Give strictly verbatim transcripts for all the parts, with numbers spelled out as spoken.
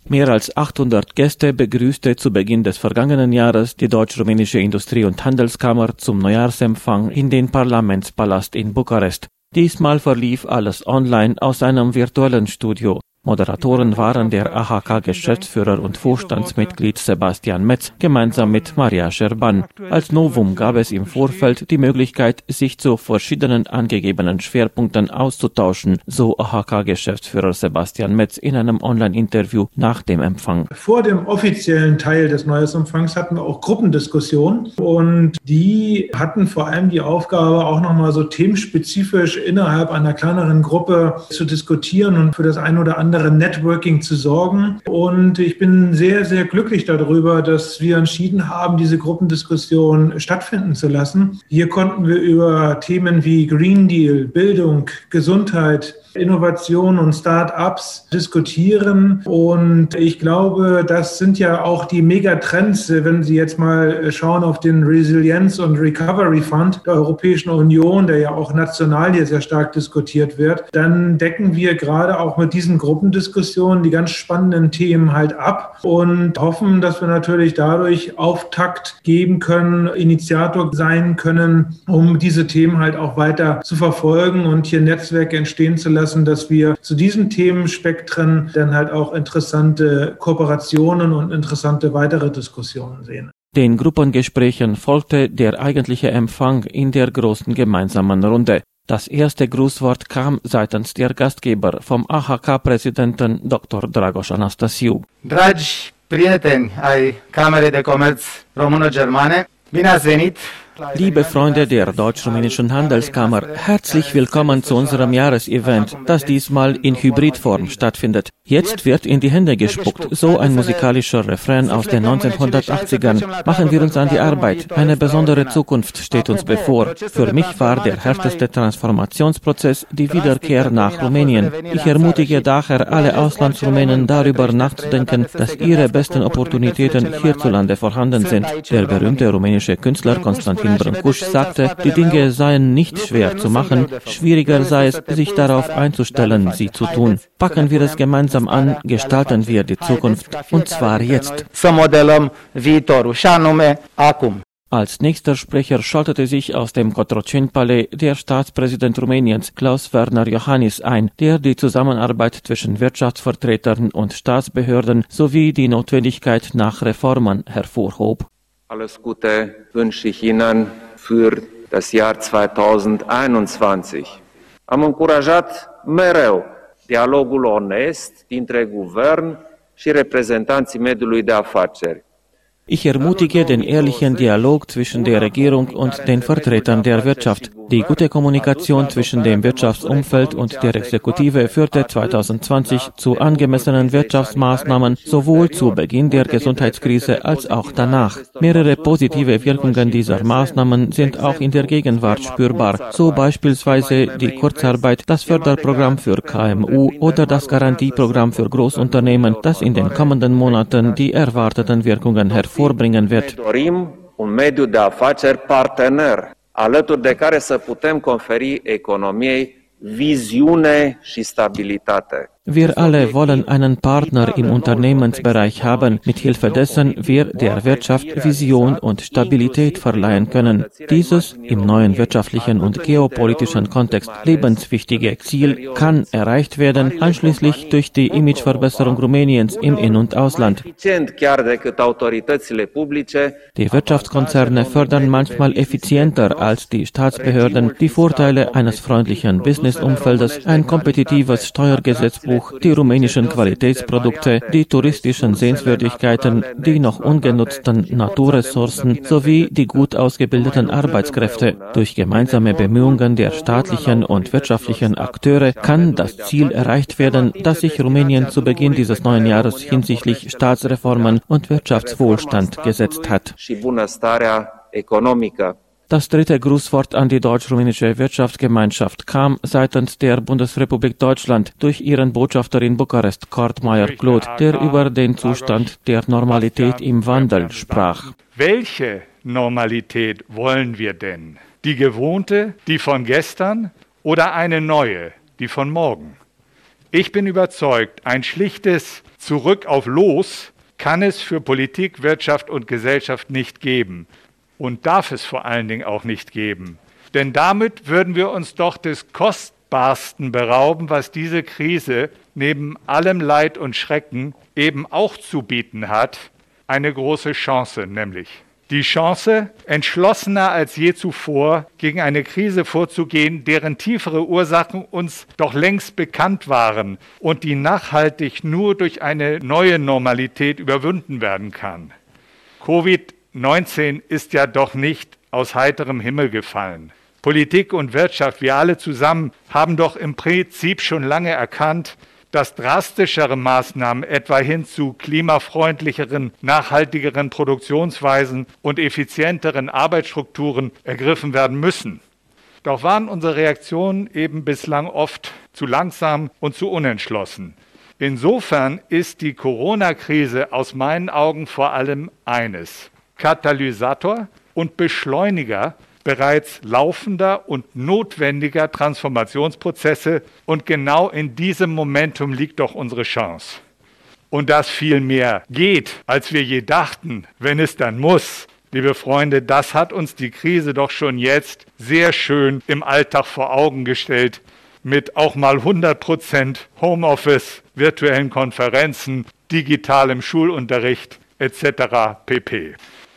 Mehr als achthundert Gäste begrüßte zu Beginn des vergangenen Jahres die Deutsch-Rumänische Industrie- und Handelskammer zum Neujahrsempfang in den Parlamentspalast in Bukarest. Diesmal verlief alles online aus einem virtuellen Studio. Moderatoren waren der A H K-Geschäftsführer und Vorstandsmitglied Sebastian Metz gemeinsam mit Maria Scherban. Als Novum gab es im Vorfeld die Möglichkeit, sich zu verschiedenen angegebenen Schwerpunkten auszutauschen, so A H K-Geschäftsführer Sebastian Metz in einem Online-Interview nach dem Empfang. Vor dem offiziellen Teil des Neujahrsempfangs hatten wir auch Gruppendiskussionen und die hatten vor allem die Aufgabe, auch nochmal so themenspezifisch innerhalb einer kleineren Gruppe zu diskutieren und für das ein oder andere Networking zu sorgen. Und ich bin sehr, sehr glücklich darüber, dass wir entschieden haben, diese Gruppendiskussion stattfinden zu lassen. Hier konnten wir über Themen wie Green Deal, Bildung, Gesundheit, Innovation und Start-ups diskutieren. Und ich glaube, das sind ja auch die Megatrends, wenn Sie jetzt mal schauen auf den Resilienz- und Recovery Fund der Europäischen Union, der ja auch national hier sehr stark diskutiert wird, dann decken wir gerade auch mit diesen Gruppendiskussionen die ganz spannenden Themen halt ab und hoffen, dass wir natürlich dadurch Auftakt geben können, Initiator sein können, um diese Themen halt auch weiter zu verfolgen und hier Netzwerke entstehen zu lassen, dass wir zu diesen Themenspektren dann halt auch interessante Kooperationen und interessante weitere Diskussionen sehen. Den Gruppengesprächen folgte der eigentliche Empfang in der großen gemeinsamen Runde. Das erste Grußwort kam seitens der Gastgeber vom A H K-Präsidenten Doktor Dragoș Anastasiu. Dragi prieteni ai Camerei de Comerț Româno-Germane, bine ați venit! Liebe Freunde der Deutsch-Rumänischen Handelskammer, herzlich willkommen zu unserem Jahresevent, das diesmal in Hybridform stattfindet. Jetzt wird in die Hände gespuckt, so ein musikalischer Refrain aus den neunzehnhundertachtzigern. Machen wir uns an die Arbeit. Eine besondere Zukunft steht uns bevor. Für mich war der härteste Transformationsprozess die Wiederkehr nach Rumänien. Ich ermutige daher alle Auslandsrumänen darüber nachzudenken, dass ihre besten Opportunitäten hierzulande vorhanden sind. Der berühmte rumänische Künstler Constantin Brâncuș sagte, die Dinge seien nicht schwer zu machen, schwieriger sei es, sich darauf einzustellen, sie zu tun. Packen wir es gemeinsam an, gestalten wir die Zukunft, und zwar jetzt. Als nächster Sprecher schaltete sich aus dem Cotroceni-Palais der Staatspräsident Rumäniens Klaus Werner Iohannis ein, der die Zusammenarbeit zwischen Wirtschaftsvertretern und Staatsbehörden sowie die Notwendigkeit nach Reformen hervorhob. Alles Gute wünsche ich Ihnen für das Jahr zweitausendeinundzwanzig. Am încurajat mereu dialogul onest dintre guvern și reprezentanții mediului de afaceri. Ich ermutige den ehrlichen Dialog zwischen der Regierung und den Vertretern der Wirtschaft. Die gute Kommunikation zwischen dem Wirtschaftsumfeld und der Exekutive führte zweitausendzwanzig zu angemessenen Wirtschaftsmaßnahmen sowohl zu Beginn der Gesundheitskrise als auch danach. Mehrere positive Wirkungen dieser Maßnahmen sind auch in der Gegenwart spürbar, so beispielsweise die Kurzarbeit, das Förderprogramm für K M U oder das Garantieprogramm für Großunternehmen, das in den kommenden Monaten die erwarteten Wirkungen hervorbringen wird. Un mediu de afaceri partener, alături de care să putem conferi economiei viziune și stabilitate. Wir alle wollen einen Partner im Unternehmensbereich haben, mit Hilfe dessen wir der Wirtschaft Vision und Stabilität verleihen können. Dieses im neuen wirtschaftlichen und geopolitischen Kontext lebenswichtige Ziel kann erreicht werden, einschließlich durch die Imageverbesserung Rumäniens im In- und Ausland. Die Wirtschaftskonzerne fördern manchmal effizienter als die Staatsbehörden die Vorteile eines freundlichen Businessumfeldes, ein kompetitives Steuergesetzbuch, die rumänischen Qualitätsprodukte, die touristischen Sehenswürdigkeiten, die noch ungenutzten Naturressourcen sowie die gut ausgebildeten Arbeitskräfte. Durch gemeinsame Bemühungen der staatlichen und wirtschaftlichen Akteure kann das Ziel erreicht werden, das sich Rumänien zu Beginn dieses neuen Jahres hinsichtlich Staatsreformen und Wirtschaftswohlstand gesetzt hat. Das dritte Grußwort an die deutsch-rumänische Wirtschaftsgemeinschaft kam seitens der Bundesrepublik Deutschland durch ihren Botschafter in Bukarest, Kurt Meyer-Claude, der über den Zustand der Normalität im Wandel sprach. Welche Normalität wollen wir denn? Die gewohnte, die von gestern oder eine neue, die von morgen? Ich bin überzeugt, ein schlichtes Zurück auf Los kann es für Politik, Wirtschaft und Gesellschaft nicht geben und darf es vor allen Dingen auch nicht geben. Denn damit würden wir uns doch des Kostbarsten berauben, was diese Krise neben allem Leid und Schrecken eben auch zu bieten hat, eine große Chance nämlich. Die Chance, entschlossener als je zuvor gegen eine Krise vorzugehen, deren tiefere Ursachen uns doch längst bekannt waren und die nachhaltig nur durch eine neue Normalität überwunden werden kann. Covid neunzehn ist ja doch nicht aus heiterem Himmel gefallen. Politik und Wirtschaft, wir alle zusammen, haben doch im Prinzip schon lange erkannt, dass drastischere Maßnahmen etwa hin zu klimafreundlicheren, nachhaltigeren Produktionsweisen und effizienteren Arbeitsstrukturen ergriffen werden müssen. Doch waren unsere Reaktionen eben bislang oft zu langsam und zu unentschlossen. Insofern ist die Corona-Krise aus meinen Augen vor allem eines: Katalysator und Beschleuniger bereits laufender und notwendiger Transformationsprozesse, und genau in diesem Momentum liegt doch unsere Chance. Und dass viel mehr geht, als wir je dachten, wenn es dann muss, liebe Freunde, das hat uns die Krise doch schon jetzt sehr schön im Alltag vor Augen gestellt, mit auch mal hundert Prozent Homeoffice, virtuellen Konferenzen, digitalem Schulunterricht et cetera pp.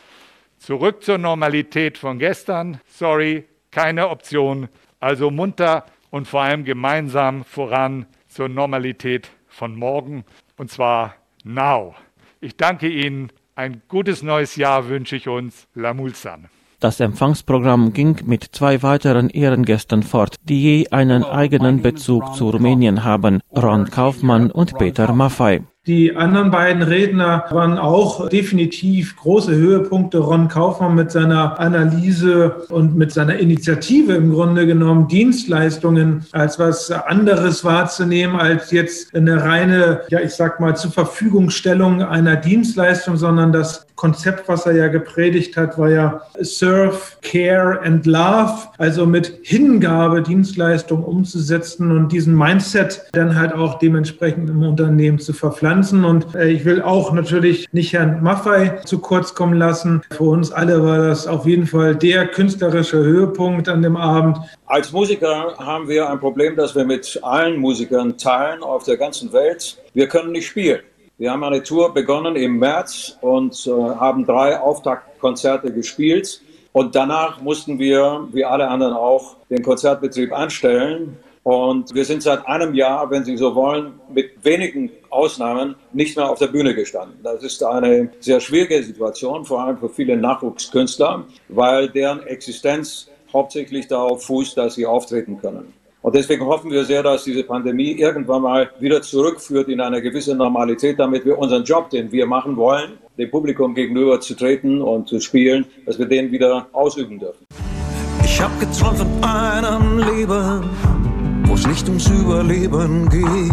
Zurück zur Normalität von gestern, sorry, keine Option, also munter und vor allem gemeinsam voran zur Normalität von morgen, und zwar now. Ich danke Ihnen, ein gutes neues Jahr wünsche ich uns, La Mulsan. Das Empfangsprogramm ging mit zwei weiteren Ehrengästen fort, die je einen eigenen Bezug zu Rumänien haben, Ron Kaufmann und Peter Maffay. Die anderen beiden Redner waren auch definitiv große Höhepunkte. Ron Kaufmann mit seiner Analyse und mit seiner Initiative im Grunde genommen, Dienstleistungen als was anderes wahrzunehmen als jetzt eine reine, ja ich sag mal, zur Verfügungstellung einer Dienstleistung, sondern das Konzept, was er ja gepredigt hat, war ja Serve, Care and Love, also mit Hingabe Dienstleistungen umzusetzen und diesen Mindset dann halt auch dementsprechend im Unternehmen zu verpflanzen. Und ich will auch natürlich nicht Herrn Maffay zu kurz kommen lassen. Für uns alle war das auf jeden Fall der künstlerische Höhepunkt an dem Abend. Als Musiker haben wir ein Problem, das wir mit allen Musikern teilen auf der ganzen Welt. Wir können nicht spielen. Wir haben eine Tour begonnen im März und äh, haben drei Auftaktkonzerte gespielt. Und danach mussten wir, wie alle anderen auch, den Konzertbetrieb einstellen. Und wir sind seit einem Jahr, wenn Sie so wollen, mit wenigen Ausnahmen nicht mehr auf der Bühne gestanden. Das ist eine sehr schwierige Situation, vor allem für viele Nachwuchskünstler, weil deren Existenz hauptsächlich darauf fußt, dass sie auftreten können. Und deswegen hoffen wir sehr, dass diese Pandemie irgendwann mal wieder zurückführt in eine gewisse Normalität, damit wir unseren Job, den wir machen wollen, dem Publikum gegenüber zu treten und zu spielen, dass wir den wieder ausüben dürfen. Ich hab geträumt von einem Leben, wo es nicht ums Überleben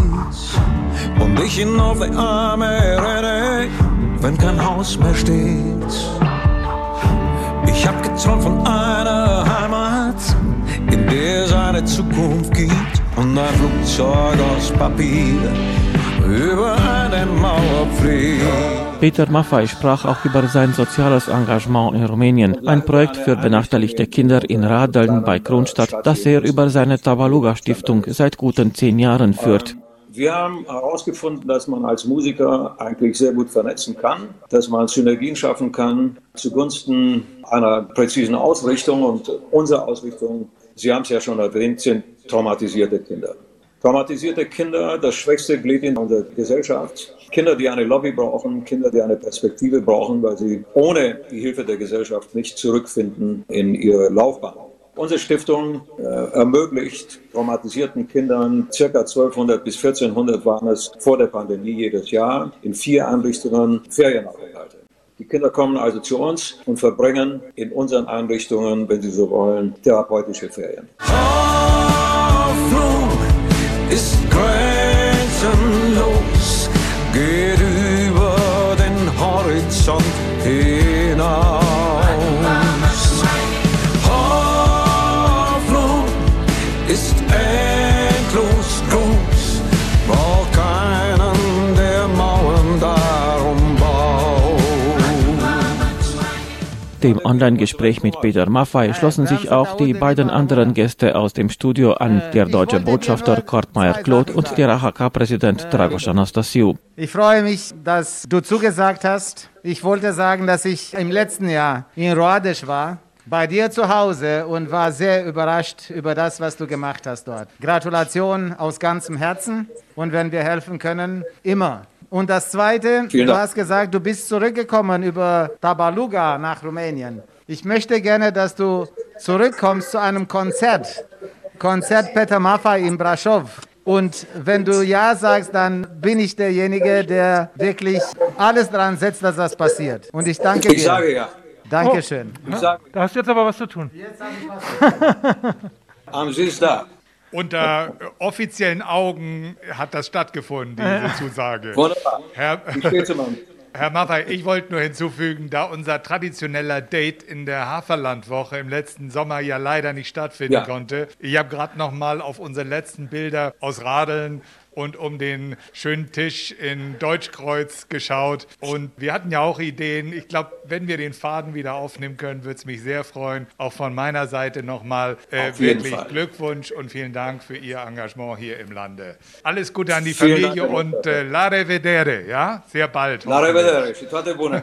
geht und ich in auf die Arme renne, wenn kein Haus mehr steht. Ich hab geträumt von einer Heimat, in der es eine Zukunft gibt und ein Flugzeug aus Papier über eine Mauer fliegt. Peter Maffay sprach auch über sein soziales Engagement in Rumänien, ein Projekt für benachteiligte Kinder in Radeln bei Kronstadt, das er über seine Tabaluga-Stiftung seit guten zehn Jahren führt. Wir haben herausgefunden, dass man als Musiker eigentlich sehr gut vernetzen kann, dass man Synergien schaffen kann zugunsten einer präzisen Ausrichtung. Und unsere Ausrichtung, Sie haben es ja schon erwähnt, sind traumatisierte Kinder. Traumatisierte Kinder, das schwächste Glied in unserer Gesellschaft. Kinder, die eine Lobby brauchen, Kinder, die eine Perspektive brauchen, weil sie ohne die Hilfe der Gesellschaft nicht zurückfinden in ihre Laufbahn. Unsere Stiftung äh, ermöglicht traumatisierten Kindern, ca. zwölfhundert bis vierzehnhundert waren es vor der Pandemie jedes Jahr, in vier Einrichtungen Ferienaufenthalte. Die Kinder kommen also zu uns und verbringen in unseren Einrichtungen, wenn sie so wollen, therapeutische Ferien. Hoffnung ist grenzenlos, geht über den Horizont hinaus. Hoffnung ist endlos groß, Dem Online-Gespräch mit Peter Maffay schlossen sich auch die beiden anderen Gäste aus dem Studio an, der deutsche Botschafter Kurt Meyer-Claude und der A H K-Präsident Dragos Anastasiou. Ich freue mich, dass du zugesagt hast. Ich wollte sagen, dass ich im letzten Jahr in Roadesh war, bei dir zu Hause, und war sehr überrascht über das, was du gemacht hast dort. Gratulation aus ganzem Herzen, und wenn wir helfen können, immer. Und das Zweite, du hast gesagt, du bist zurückgekommen über Tabaluga nach Rumänien. Ich möchte gerne, dass du zurückkommst zu einem Konzert, Konzert Peter Maffay in Brașov. Und wenn du Ja sagst, dann bin ich derjenige, der wirklich alles dran setzt, dass das passiert. Und ich danke dir. Ich sage ja. Dankeschön. Ich sage, Da hast du jetzt aber was zu tun. Jetzt habe ich was. am Sie ist da. Unter offiziellen Augen hat das stattgefunden, diese Zusage. Wunderbar. Herr, Ich stehe zum Mann. Herr Maffay, ich wollte nur hinzufügen, da unser traditioneller Date in der Haferlandwoche im letzten Sommer ja leider nicht stattfinden Ja. konnte. Ich habe gerade noch mal auf unsere letzten Bilder aus Radeln und um den schönen Tisch in Deutschkreuz geschaut. Und wir hatten ja auch Ideen. Ich glaube, wenn wir den Faden wieder aufnehmen können, würde es mich sehr freuen. Auch von meiner Seite nochmal äh, Auf jeden wirklich Fall. Glückwunsch und vielen Dank für Ihr Engagement hier im Lande. Alles Gute an die Vielen Familie Dank, Herr und äh, la revedere, ja? Sehr bald. La rivederci, toate bune.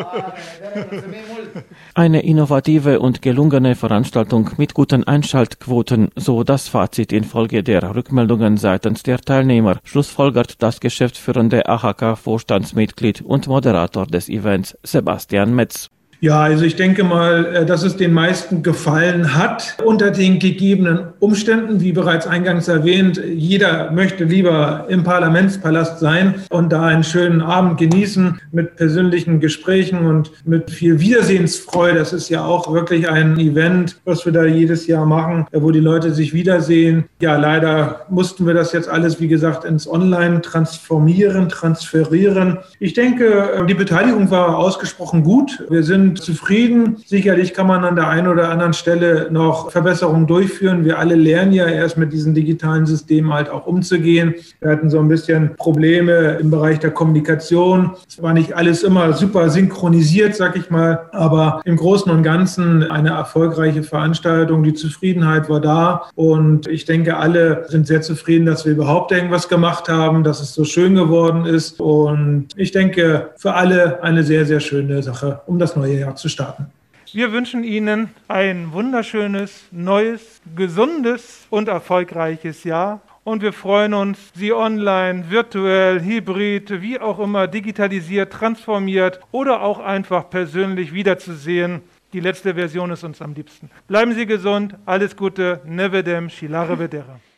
Eine innovative und gelungene Veranstaltung mit guten Einschaltquoten, so das Fazit infolge der Rückmeldungen seitens der Teilnehmer, schlussfolgert das geschäftsführende A H K-Vorstandsmitglied und Moderator des Events Sebastian Metz. Ja, also ich denke mal, dass es den meisten gefallen hat unter den gegebenen Umständen. Wie bereits eingangs erwähnt, jeder möchte lieber im Parlamentspalast sein und da einen schönen Abend genießen mit persönlichen Gesprächen und mit viel Wiedersehensfreude. Das ist ja auch wirklich ein Event, was wir da jedes Jahr machen, wo die Leute sich wiedersehen. Ja, leider mussten wir das jetzt alles, wie gesagt, ins Online transformieren, transferieren. Ich denke, die Beteiligung war ausgesprochen gut. Wir sind zufrieden. Sicherlich kann man an der einen oder anderen Stelle noch Verbesserungen durchführen. Wir alle lernen ja erst mit diesen digitalen Systemen halt auch umzugehen. Wir hatten so ein bisschen Probleme im Bereich der Kommunikation. Es war nicht alles immer super synchronisiert, sag ich mal, aber im Großen und Ganzen eine erfolgreiche Veranstaltung. Die Zufriedenheit war da und ich denke, alle sind sehr zufrieden, dass wir überhaupt irgendwas gemacht haben, dass es so schön geworden ist, und ich denke, für alle eine sehr, sehr schöne Sache, um das neue Jahr zu starten. Wir wünschen Ihnen ein wunderschönes, neues, gesundes und erfolgreiches Jahr. Und wir freuen uns, Sie online, virtuell, hybrid, wie auch immer, digitalisiert, transformiert oder auch einfach persönlich wiederzusehen. Die letzte Version ist uns am liebsten. Bleiben Sie gesund, alles Gute, nevedem, shilare vedera.